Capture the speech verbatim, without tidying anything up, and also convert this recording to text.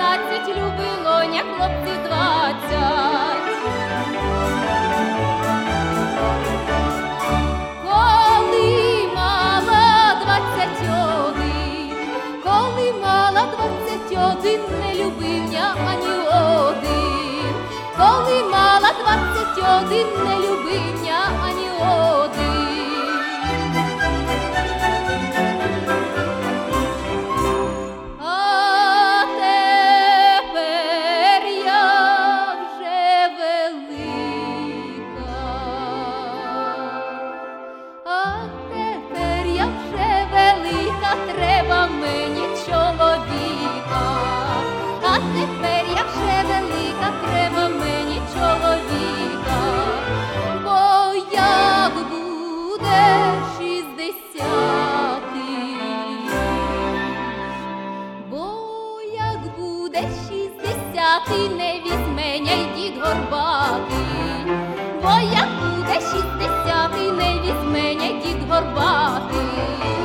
двадцять, любилоня, хлопці двадцять. Коли мала двадцять один, коли мала двадцять один, не любив я ані один. Коли мала двадцять один, не любив я ані один. А тепер я вже велика, а тепер я вже велика, треба мені чоловіка. А тепер я вже велика, треба мені чоловіка. Бо як буде шістдесятий, бо як буде шістдесятий, не візьме ня й дід горбатий. Бо як буде шістдесятий, не візьме ня й дід горбатий.